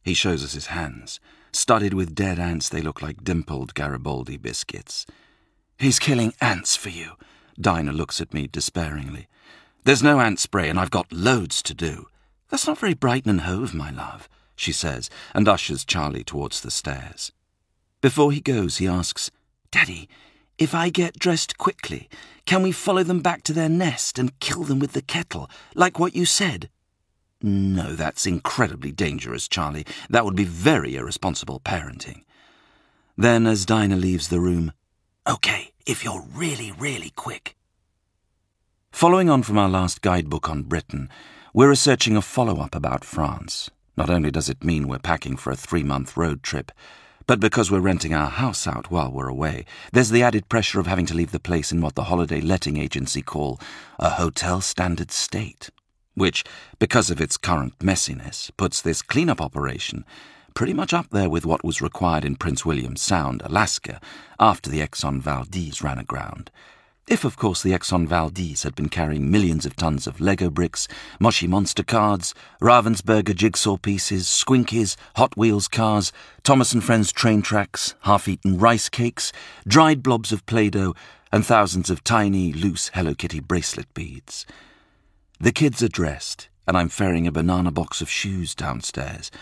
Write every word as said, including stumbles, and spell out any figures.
He shows us his hands. Studded with dead ants, they look like dimpled Garibaldi biscuits. He's killing ants for you. Dinah looks at me despairingly. There's no ant spray and I've got loads to do. That's not very Brighton and Hove, my love, she says, and ushers Charlie towards the stairs. Before he goes, he asks, Daddy, if I get dressed quickly, can we follow them back to their nest and kill them with the kettle, like what you said? No, that's incredibly dangerous, Charlie. That would be very irresponsible parenting. Then, as Dinah leaves the room, OK, if you're really, really quick. Following on from our last guidebook on Britain, we're researching a follow-up about France. Not only does it mean we're packing for a three-month road trip, but because we're renting our house out while we're away, there's the added pressure of having to leave the place in what the holiday letting agency call a hotel standard state, which, because of its current messiness, puts this cleanup operation pretty much up there with what was required in Prince William Sound, Alaska, after the Exxon Valdez ran aground. If, of course, the Exxon Valdez had been carrying millions of tons of Lego bricks, Moshi Monster cards, Ravensburger jigsaw pieces, Squinkies, Hot Wheels cars, Thomas and Friends train tracks, half-eaten rice cakes, dried blobs of Play-Doh, and thousands of tiny, loose Hello Kitty bracelet beads. The kids are dressed, and I'm ferrying a banana box of shoes downstairs,